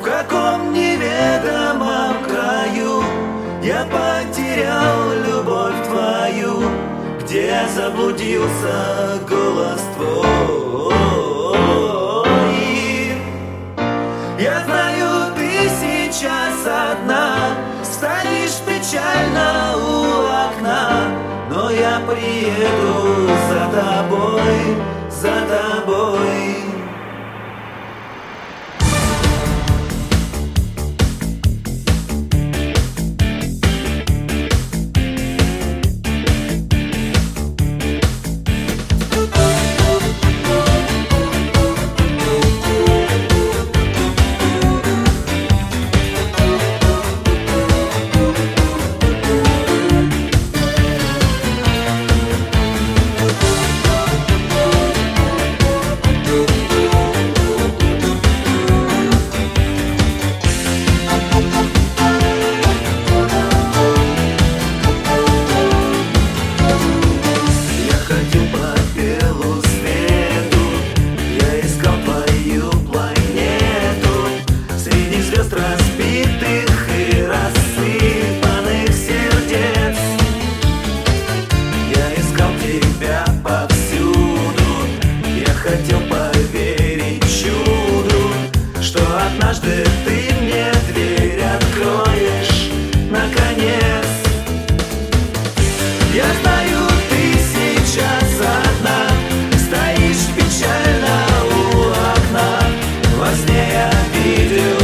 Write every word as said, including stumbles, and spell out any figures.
каком неведомом краю я потерял любовь твою, где заблудился голос твой. Я знаю, ты сейчас одна, стоишь печально у окна, но я приеду за тобой, за тобой. Разбитых и рассыпанных сердец я искал тебя повсюду. Я хотел поверить чуду, что однажды ты мне дверь откроешь наконец. Я знаю, ты сейчас одна, стоишь печально у окна. Во сне я видел